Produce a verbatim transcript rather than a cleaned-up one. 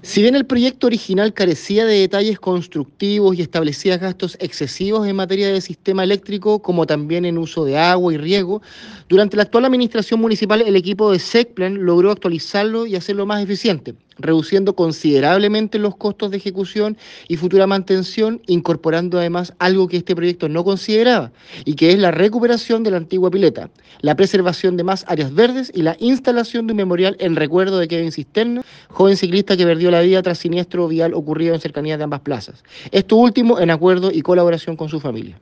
Si bien el proyecto original carecía de detalles constructivos y establecía gastos excesivos en materia de sistema eléctrico, como también en uso de agua y riego, durante la actual administración municipal el equipo de SECPLAN logró actualizarlo y hacerlo más eficiente, reduciendo considerablemente los costos de ejecución y futura mantención, incorporando además algo que este proyecto no consideraba, y que es la recuperación de la antigua pileta, la preservación de más áreas verdes y la instalación de un memorial en recuerdo de Kevin Cisterna, joven ciclista que perdió la vida tras siniestro vial ocurrido en cercanías de ambas plazas. Esto último en acuerdo y colaboración con su familia.